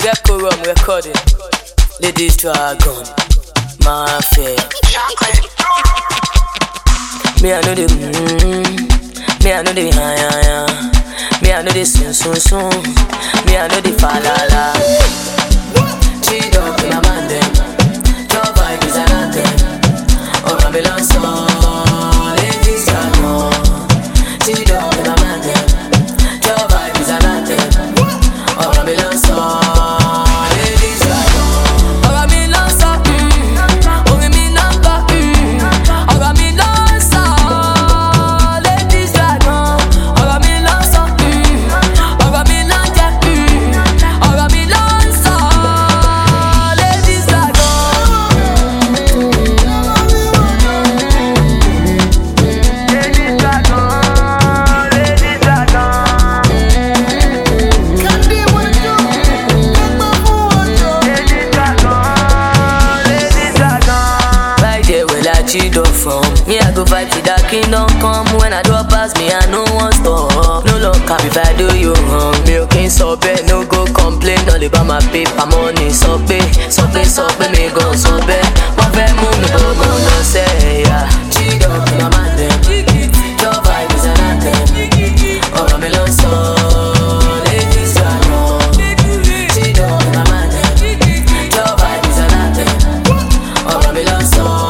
Gecko Rum recording. Ladies Dragon, Mafia. Me I know the me I know the me I know the soon. Me I know the falala. Cheat up in a man them. Your vibe is an anthem. Oh Babylon song, ladies Dragon. Cheat up in a man them. Your vibe is an anthem. Oh Babylon song. From me, I go vibe to that kingdom come. When I drop past me, I no one stop. No luck if I do you wrong. Me okay, so bad, no go complain. All about my paper money, so bad, me go so bad. My bad move, no say yeah. Cheat up, my man them. Your vibe is an anthem. Oh, Babylon song, ladies are wrong. Cheat up, my man them. Your vibe is an anthem. Oh, Babylon song.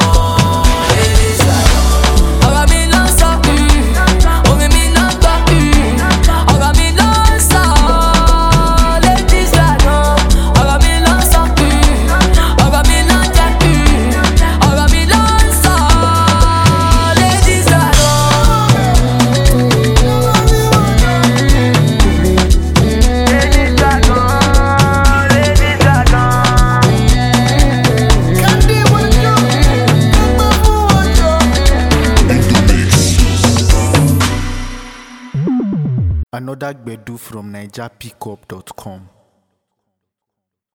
Another Gbedu from NigerPickup.com.